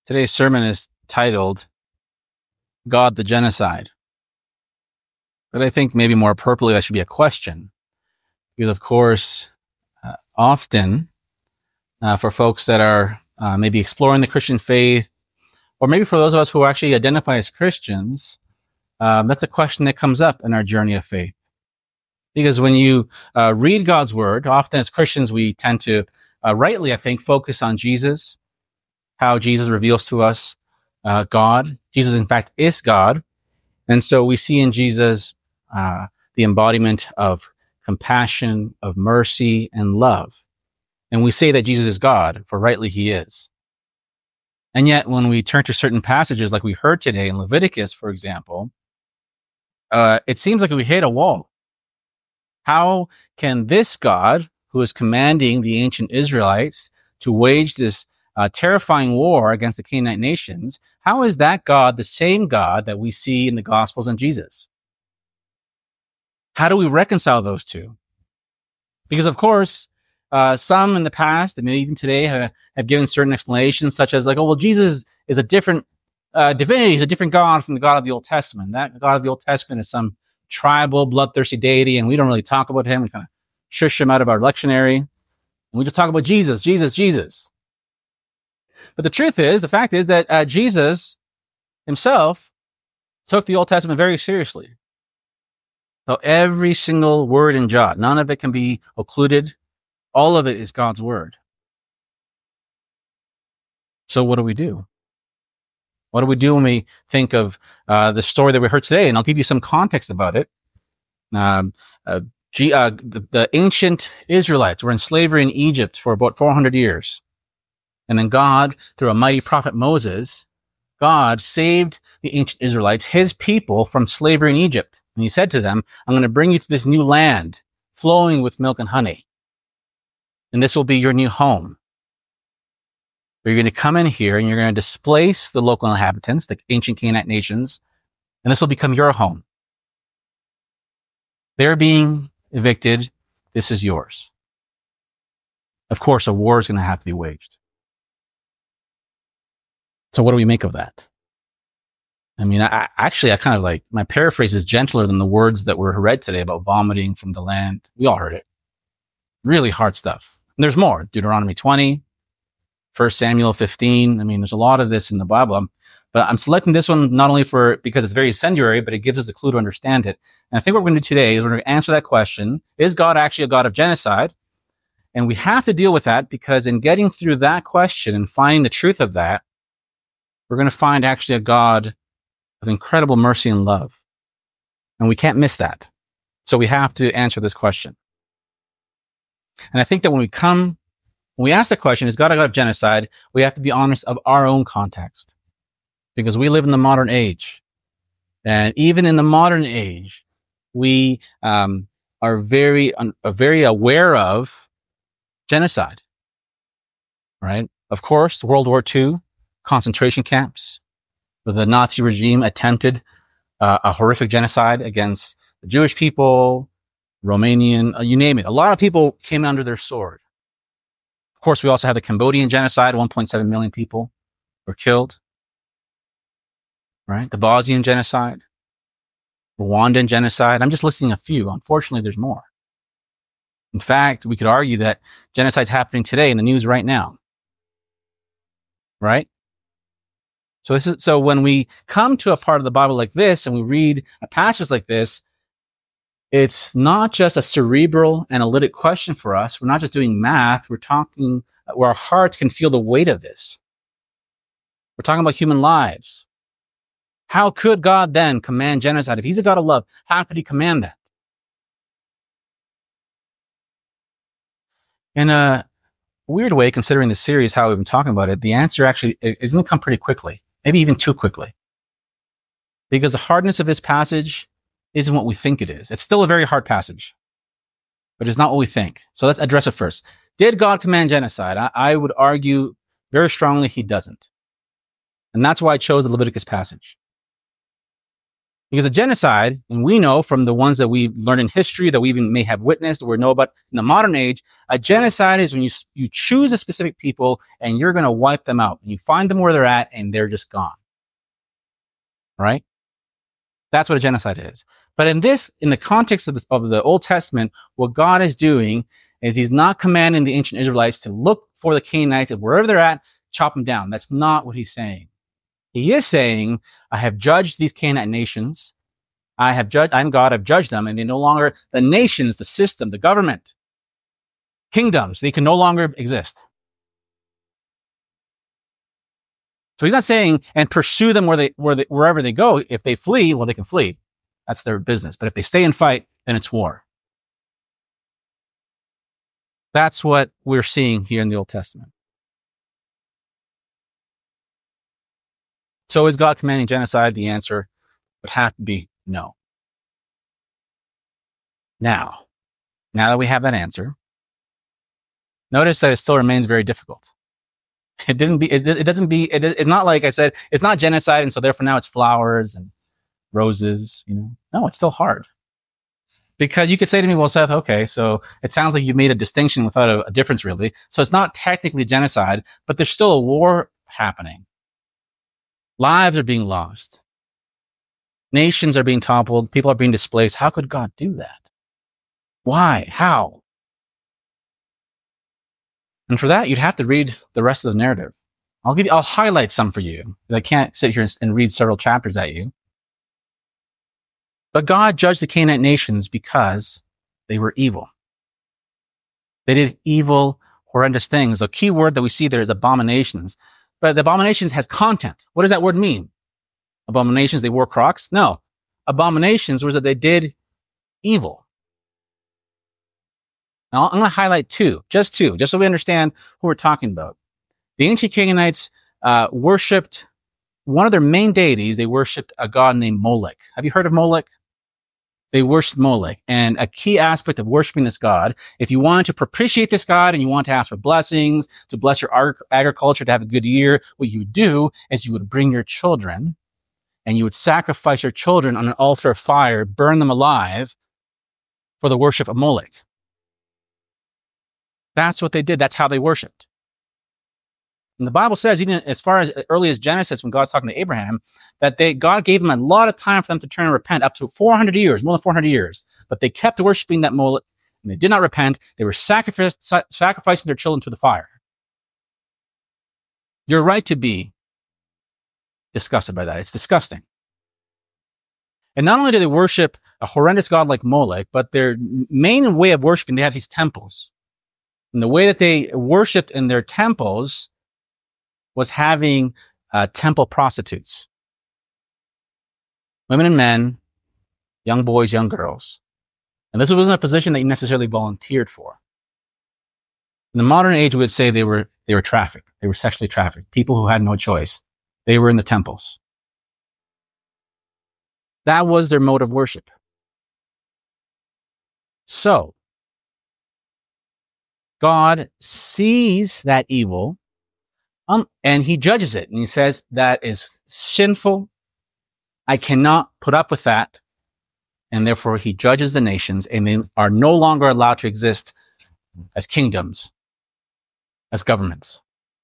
Today's sermon is titled, God the Genocide. But I think maybe more appropriately that should be a question. Because, of course, often for folks that are maybe exploring the Christian faith, or maybe for those of us who actually identify as Christians, that's a question that comes up in our journey of faith. Because when you read God's word, often as Christians, we tend to rightly, I think, focus on Jesus, how Jesus reveals to us God. Jesus, in fact, is God. And so we see in Jesus the embodiment of compassion, of mercy, and love. And we say that Jesus is God, for rightly he is. And yet, when we turn to certain passages like we heard today in Leviticus, for example, it seems like we hit a wall. How can this God, who is commanding the ancient Israelites to wage this terrifying war against the Canaanite nations, how is that God the same God that we see in the Gospels and Jesus? How do we reconcile those two? Because, of course, some in the past, and maybe even today, have given certain explanations, such as like, oh, well, Jesus is a different divinity, he's a different God from the God of the Old Testament. That God of the Old Testament is some tribal, bloodthirsty deity, and we don't really talk about him. We kind of shush him out of our lectionary, and we just talk about Jesus, Jesus, Jesus. But the fact is that Jesus himself took the Old Testament very seriously. So every single word and jot, none of it can be occluded. All of it is God's word. So what do we do? What do we do when we think of the story that we heard today? And I'll give you some context about it. The ancient Israelites were in slavery in Egypt for about 400 years. And then God, through a mighty prophet Moses, God saved the ancient Israelites, his people, from slavery in Egypt. And he said to them, I'm going to bring you to this new land flowing with milk and honey. And this will be your new home. You're going to come in here and you're going to displace the local inhabitants, the ancient Canaanite nations, and this will become your home. They're being evicted. This is yours. Of course, a war is going to have to be waged. So what do we make of that? I mean, I kind of like, my paraphrase is gentler than the words that were read today about vomiting from the land. We all heard it. Really hard stuff. And there's more. Deuteronomy 20, 1 Samuel 15. I mean, there's a lot of this in the Bible. But I'm selecting this one not only because it's very incendiary, but it gives us a clue to understand it. And I think what we're going to do today is we're going to answer that question. Is God actually a God of genocide? And we have to deal with that because in getting through that question and finding the truth of that, we're going to find actually a God of incredible mercy and love. And we can't miss that. So we have to answer this question. And I think that when we ask the question, is God a God of genocide? We have to be honest of our own context. Because we live in the modern age. And even in the modern age, we are very aware of genocide. Right? Of course, World War II, concentration camps, where the Nazi regime attempted a horrific genocide against the Jewish people, Romanian, you name it. A lot of people came under their sword. Of course, we also have the Cambodian genocide. 1.7 million people were killed. Right? The Bosnian genocide, Rwandan genocide. I'm just listing a few. Unfortunately, there's more. In fact, we could argue that genocide's happening today in the news right now. Right? So when we come to a part of the Bible like this and we read a passage like this, it's not just a cerebral analytic question for us. We're not just doing math. We're talking where our hearts can feel the weight of this. We're talking about human lives. How could God then command genocide? If he's a God of love, how could he command that? In a weird way, considering the series, how we've been talking about it, the answer actually is going to come pretty quickly. Maybe even too quickly. Because the hardness of this passage isn't what we think it is. It's still a very hard passage, but it's not what we think. So let's address it first. Did God command genocide? I would argue very strongly he doesn't. And that's why I chose the Leviticus passage. Because a genocide, and we know from the ones that we learn in history, that we even may have witnessed or know about in the modern age, a genocide is when you choose a specific people and you're going to wipe them out. You find them where they're at and they're just gone. Right? That's what a genocide is. But in the context of the Old Testament, what God is doing is he's not commanding the ancient Israelites to look for the Canaanites and wherever they're at, chop them down. That's not what he's saying. He is saying, I have judged these Canaanite nations. I'm God, I've judged them, and they no longer, the nations, the system, the government, kingdoms, they can no longer exist. So he's not saying, and pursue them wherever they go. If they flee, well, they can flee. That's their business. But if they stay and fight, then it's war. That's what we're seeing here in the Old Testament. So is God commanding genocide? The answer would have to be no. Now that we have that answer, notice that it still remains very difficult. It's not like I said, it's not genocide, and so therefore now it's flowers and roses, No, it's still hard. Because you could say to me, well, Seth, okay, so it sounds like you made a distinction without a difference really. So it's not technically genocide, but there's still a war happening. Lives are being lost. Nations are being toppled. People are being displaced. How could God do that? Why? How? And for that, you'd have to read the rest of the narrative. I'll highlight some for you. I can't sit here and read several chapters at you. But God judged the Canaanite nations because they were evil. They did evil, horrendous things. The key word that we see there is abominations. But the abominations has content. What does that word mean? Abominations, they wore Crocs? No. Abominations was that they did evil. Now, I'm going to highlight two, just so we understand who we're talking about. The ancient Canaanites worshipped one of their main deities. They worshipped a god named Molech. Have you heard of Molech? They worshipped Molech. And a key aspect of worshiping this god, if you wanted to propitiate this god and you want to ask for blessings, to bless your agriculture, to have a good year, what you would do is you would bring your children and you would sacrifice your children on an altar of fire, burn them alive for the worship of Molech. That's what they did. That's how they worshipped. And the Bible says, even as far as early as Genesis, when God's talking to Abraham, that God gave them a lot of time for them to turn and repent, up to 400 years, more than 400 years. But they kept worshiping that Molech, and they did not repent. They were sacrificing their children to the fire. You're right to be disgusted by that. It's disgusting. And not only did they worship a horrendous god like Molech, but their main way of worshiping, they had these temples. And the way that they worshipped in their temples was having temple prostitutes. Women and men, young boys, young girls. And this wasn't a position that you necessarily volunteered for. In the modern age, we would say they were trafficked. They were sexually trafficked. People who had no choice. They were in the temples. That was their mode of worship. So, God sees that evil, and he judges it. And he says, that is sinful. I cannot put up with that. And therefore he judges the nations, and they are no longer allowed to exist as kingdoms, as governments.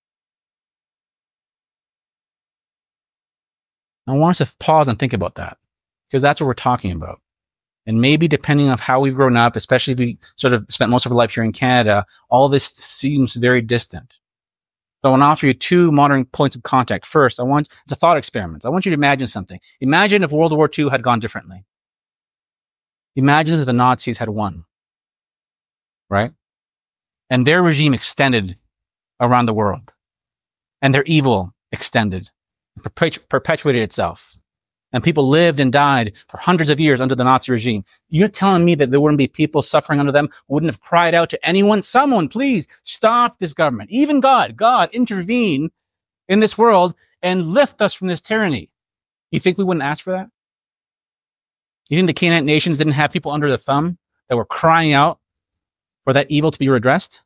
I want us to pause and think about that, because that's what we're talking about. And maybe depending on how we've grown up, especially if we sort of spent most of our life here in Canada, all this seems very distant. So I want to offer you two modern points of contact. First, it's a thought experiment. I want you to imagine something. Imagine if World War II had gone differently. Imagine if the Nazis had won, right? And their regime extended around the world. And their evil extended, perpetuated itself. And people lived and died for hundreds of years under the Nazi regime. You're telling me that there wouldn't be people suffering under them, wouldn't have cried out to anyone, someone, please stop this government. Even God, intervene in this world and lift us from this tyranny. You think we wouldn't ask for that? You think the Canaanite nations didn't have people under their thumb that were crying out for that evil to be redressed?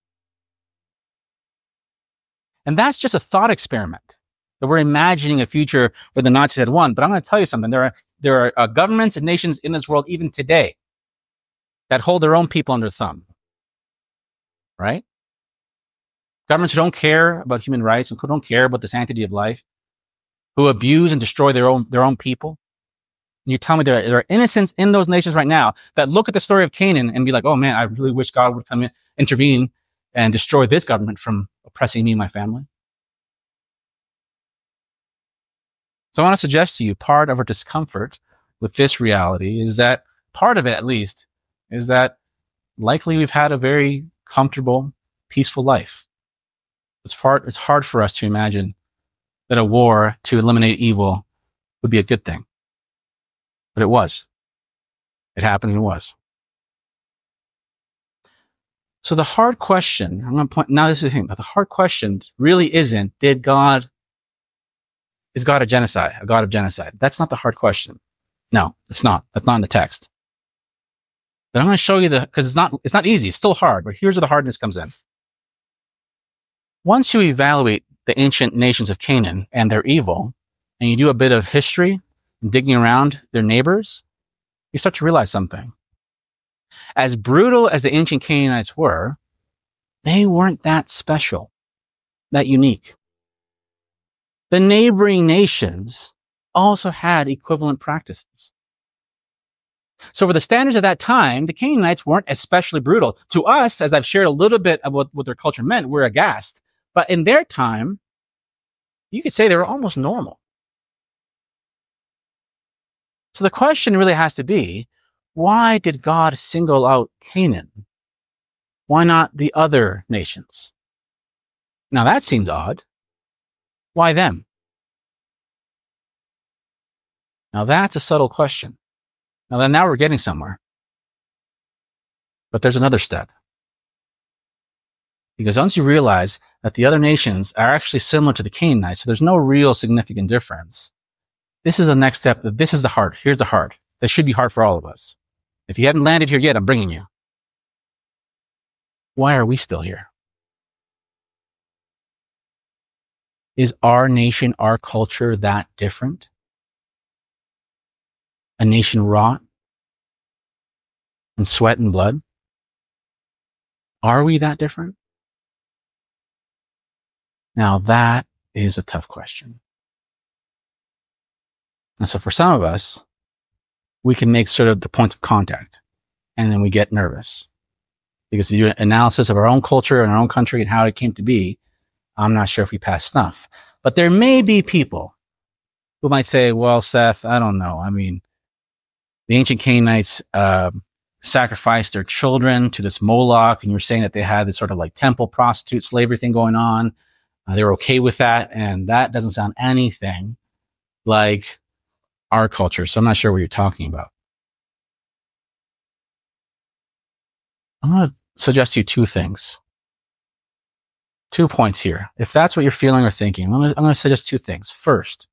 And that's just a thought experiment. That we're imagining a future where the Nazis had won. But I'm going to tell you something. There are there are governments and nations in this world even today that hold their own people under thumb, right? Governments who don't care about human rights and who don't care about the sanctity of life, who abuse and destroy their own people. And you tell me there are innocents in those nations right now that look at the story of Canaan and be like, oh man, I really wish God would come in, intervene and destroy this government from oppressing me and my family. So I want to suggest to you, part of our discomfort with this reality is that, part of it at least, is that likely we've had a very comfortable, peaceful life. It's hard for us to imagine that a war to eliminate evil would be a good thing. But it was. It happened and it was. So the hard question, I'm going to point, now this is the thing, but the hard question really isn't, is God a genocide, a God of genocide? That's not the hard question. No, it's not. That's not in the text. But I'm going to show you because it's not easy. It's still hard, but here's where the hardness comes in. Once you evaluate the ancient nations of Canaan and their evil, and you do a bit of history and digging around their neighbors, you start to realize something. As brutal as the ancient Canaanites were, they weren't that special, that unique. The neighboring nations also had equivalent practices. So for the standards of that time, the Canaanites weren't especially brutal. To us, as I've shared a little bit about what their culture meant, we're aghast. But in their time, you could say they were almost normal. So the question really has to be, why did God single out Canaan? Why not the other nations? Now that seems odd. Why them? Now that's a subtle question. Now we're getting somewhere. But there's another step. Because once you realize that the other nations are actually similar to the Canaanites, so there's no real significant difference, this is the next step. This is the hard. Here's the hard. That should be hard for all of us. If you haven't landed here yet, I'm bringing you. Why are we still here? Is our nation, our culture that different? A nation wrought in sweat and blood? Are we that different? Now that is a tough question. And so for some of us, we can make sort of the points of contact and then we get nervous. Because if you do an analysis of our own culture and our own country and how it came to be, I'm not sure if we pass snuff. But there may be people who might say, well, Seth, I don't know. I mean, the ancient Canaanites sacrificed their children to this Moloch, and you're saying that they had this sort of like temple prostitute slavery thing going on. They were okay with that, and that doesn't sound anything like our culture. So I'm not sure what you're talking about. I'm going to suggest to you two things. 2 points here. If that's what you're feeling or thinking, I'm going to suggest two things. First,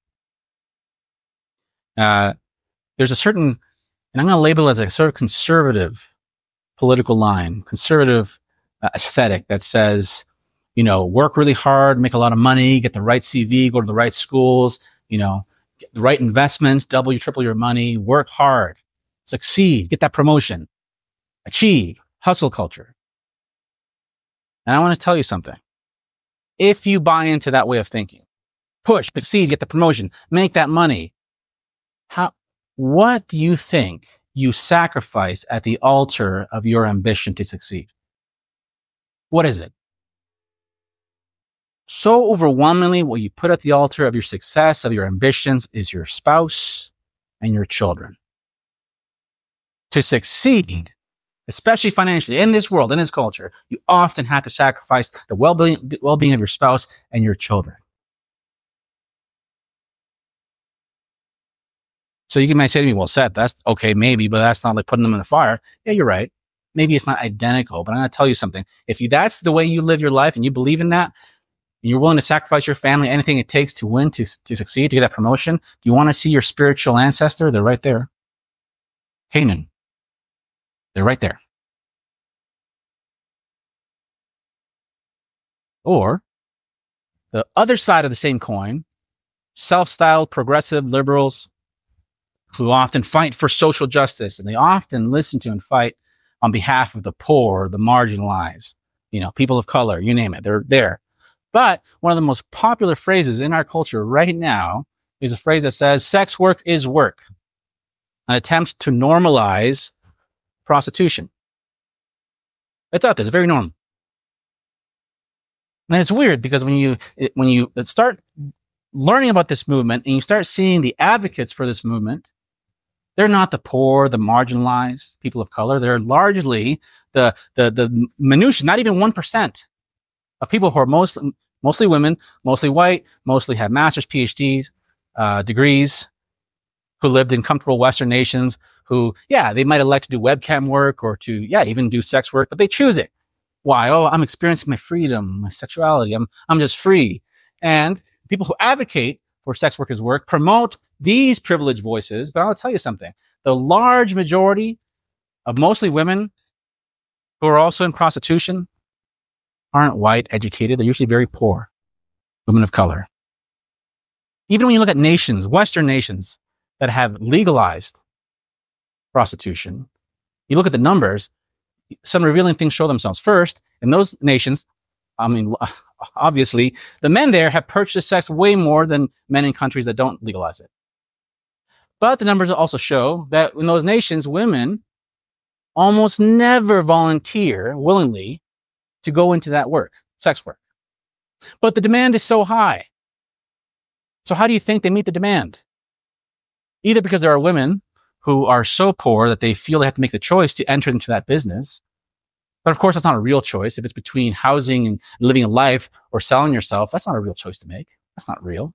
there's a certain, and I'm going to label it as a sort of conservative political line, conservative aesthetic that says, work really hard, make a lot of money, get the right CV, go to the right schools, get the right investments, double, triple your money, work hard, succeed, get that promotion, achieve, hustle culture. And I want to tell you something. If you buy into that way of thinking, push, succeed, get the promotion, make that money, what do you think you sacrifice at the altar of your ambition to succeed? What is it? So overwhelmingly, what you put at the altar of your success, of your ambitions, is your spouse and your children. To succeed, especially financially, in this world, in this culture, you often have to sacrifice the well-being of your spouse and your children. So you might say to me, well, Seth, that's okay, maybe, but that's not like putting them in the fire. Yeah, you're right. Maybe it's not identical, but I'm going to tell you something. If that's the way you live your life and you believe in that, and you're willing to sacrifice your family, anything it takes to win, to succeed, to get that promotion, do you want to see your spiritual ancestor? They're right there. Canaan. They're right there. Or the other side of the same coin, self-styled progressive liberals who often fight for social justice, and they often listen to and fight on behalf of the poor, the marginalized, people of color, you name it, they're there. But one of the most popular phrases in our culture right now is a phrase that says, sex work is work, an attempt to normalize prostitution. It's out there. It's very normal. And it's weird because when you start learning about this movement and you start seeing the advocates for this movement, they're not the poor, the marginalized, people of color. They're largely the minutiae, not even 1% of people who are mostly women, mostly white, mostly have master's, PhDs, degrees, who lived in comfortable Western nations, who, they might elect to do webcam work or to, even do sex work, but they choose it. Why? Oh, I'm experiencing my freedom, my sexuality. I'm just free. And people who advocate for sex workers' work promote these privileged voices. But I'll tell you something. The large majority of mostly women who are also in prostitution aren't white, educated. They're usually very poor, women of color. Even when you look at nations, Western nations that have legalized prostitution, you look at the numbers, some revealing things show themselves. First, in those nations, obviously, the men there have purchased sex way more than men in countries that don't legalize it. But the numbers also show that in those nations, women almost never volunteer willingly to go into that work, sex work. But the demand is so high. So how do you think they meet the demand? Either because there are women who are so poor that they feel they have to make the choice to enter into that business. But of course, that's not a real choice. If it's between housing and living a life or selling yourself, that's not a real choice to make. That's not real.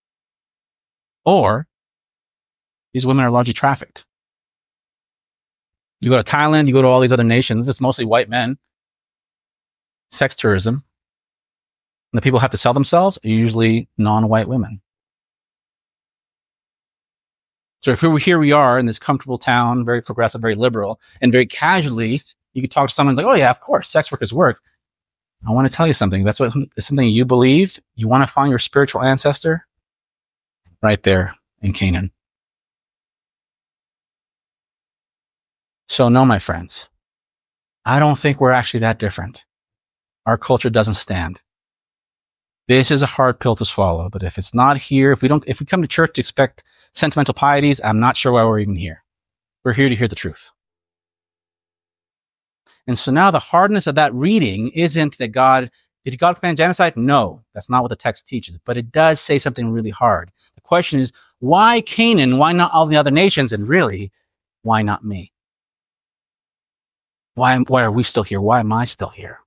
Or these women are largely trafficked. You go to Thailand, you go to all these other nations, it's mostly white men. Sex tourism. And the people who have to sell themselves are usually non-white women. So here we are in this comfortable town, very progressive, very liberal, and very casually, you could talk to someone like, oh yeah, of course, sex work is work. I want to tell you something. That's something you believe. You want to find your spiritual ancestor? Right there in Canaan. So no, my friends, I don't think we're actually that different. Our culture doesn't stand. This is a hard pill to swallow, but if it's not here, if we come to church to expect sentimental pieties, I'm not sure why we're even here. We're here to hear the truth. And so now the hardness of that reading isn't that did God command genocide? No, that's not what the text teaches, but it does say something really hard. The question is, why Canaan? Why not all the other nations? And really, why not me? Why are we still here? Why am I still here?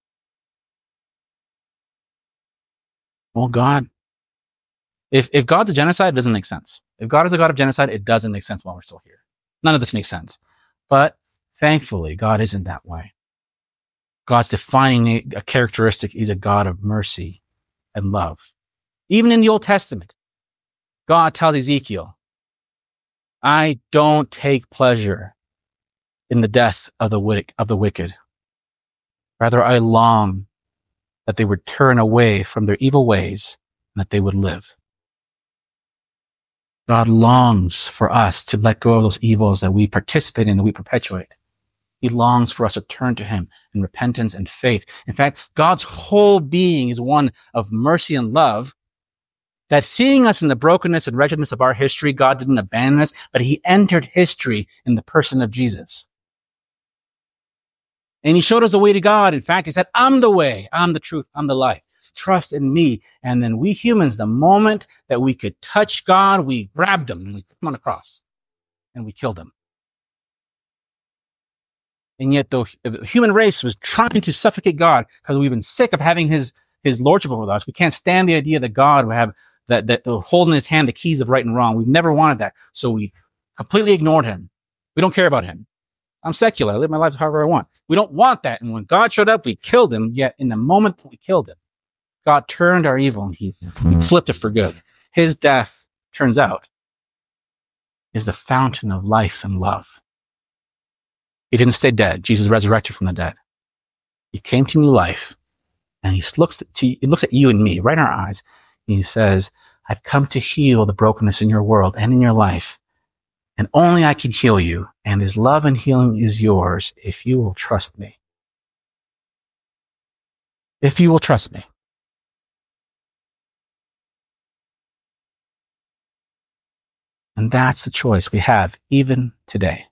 Well, God, if God's a genocide, it doesn't make sense. If God is a God of genocide, it doesn't make sense while we're still here. None of this makes sense. But thankfully, God isn't that way. God's defining a characteristic. He's a God of mercy and love. Even in the Old Testament, God tells Ezekiel, I don't take pleasure in the death of the wicked. Rather, I long that they would turn away from their evil ways and that they would live. God longs for us to let go of those evils that we participate in, that we perpetuate. He longs for us to turn to him in repentance and faith. In fact, God's whole being is one of mercy and love, that seeing us in the brokenness and wretchedness of our history, God didn't abandon us, but he entered history in the person of Jesus. And he showed us the way to God. In fact, he said, I'm the way, I'm the truth, I'm the life. Trust in me. And then we humans, the moment that we could touch God, we grabbed him and we put him on a cross and we killed him. And yet the human race was trying to suffocate God because we've been sick of having his lordship over us. We can't stand the idea that God would have that hold in his hand the keys of right and wrong. We've never wanted that. So we completely ignored him. We don't care about him. I'm secular. I live my life however I want. We don't want that. And when God showed up, we killed him. Yet in the moment that we killed him, God turned our evil and he flipped it for good. His death, turns out, is the fountain of life and love. He didn't stay dead. Jesus resurrected from the dead. He came to new life, and he looks at you and me right in our eyes, and he says, I've come to heal the brokenness in your world and in your life. And only I can heal you. And his love and healing is yours if you will trust me. If you will trust me. And that's the choice we have even today.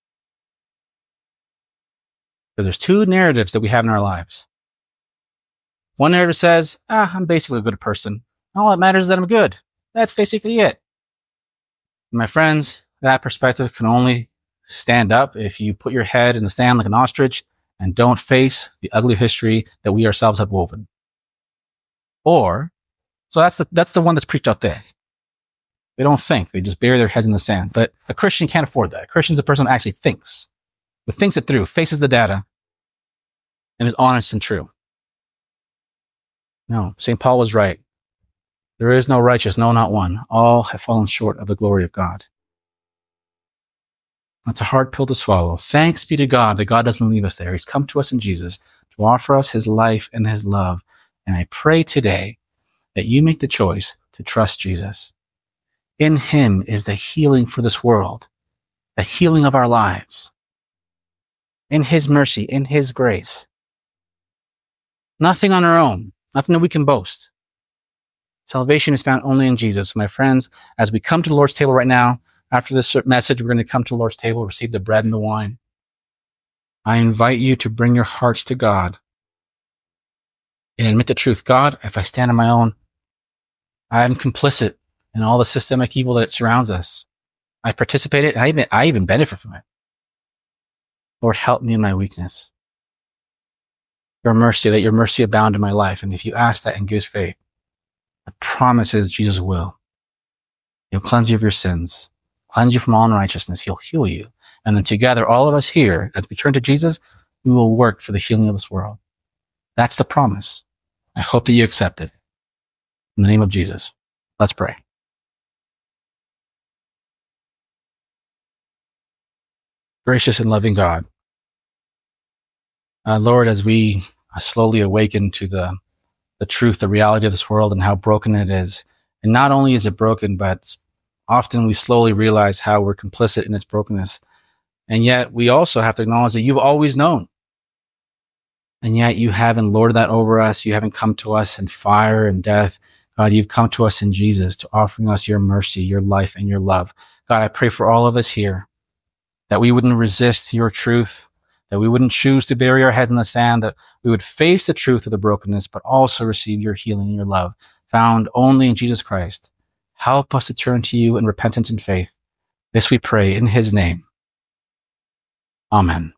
Because there's two narratives that we have in our lives. One narrative says, I'm basically a good person. All that matters is that I'm good. That's basically it. My friends, that perspective can only stand up if you put your head in the sand like an ostrich and don't face the ugly history that we ourselves have woven. So that's the one that's preached out there. They don't think. They just bury their heads in the sand. But a Christian can't afford that. A Christian's a person who actually thinks, but thinks it through, faces the data, and is honest and true. No, St. Paul was right. There is no righteous, no, not one. All have fallen short of the glory of God. That's a hard pill to swallow. Thanks be to God that God doesn't leave us there. He's come to us in Jesus to offer us his life and his love. And I pray today that you make the choice to trust Jesus. In him is the healing for this world, the healing of our lives. In his mercy, in his grace. Nothing on our own, nothing that we can boast. Salvation is found only in Jesus. My friends, as we come to the Lord's table right now, after this message, we're going to come to the Lord's table, receive the bread and the wine. I invite you to bring your hearts to God and admit the truth. God, if I stand on my own, I am complicit in all the systemic evil that surrounds us. I participate in it. I even benefit from it. Lord, help me in my weakness. Your mercy, let your mercy abound in my life. And if you ask that in good faith, the promise is Jesus will. He'll cleanse you of your sins, cleanse you from all unrighteousness. He'll heal you. And then together, all of us here, as we turn to Jesus, we will work for the healing of this world. That's the promise. I hope that you accept it. In the name of Jesus, let's pray. Gracious and loving God, Lord, as we slowly awaken to the truth, the reality of this world and how broken it is, and not only is it broken, but often we slowly realize how we're complicit in its brokenness. And yet we also have to acknowledge that you've always known. And yet you haven't lorded that over us. You haven't come to us in fire and death. God, you've come to us in Jesus to offering us your mercy, your life, and your love. God, I pray for all of us here that we wouldn't resist your truth, that we wouldn't choose to bury our heads in the sand, that we would face the truth of the brokenness, but also receive your healing and your love found only in Jesus Christ. Help us to turn to you in repentance and faith. This we pray in his name. Amen.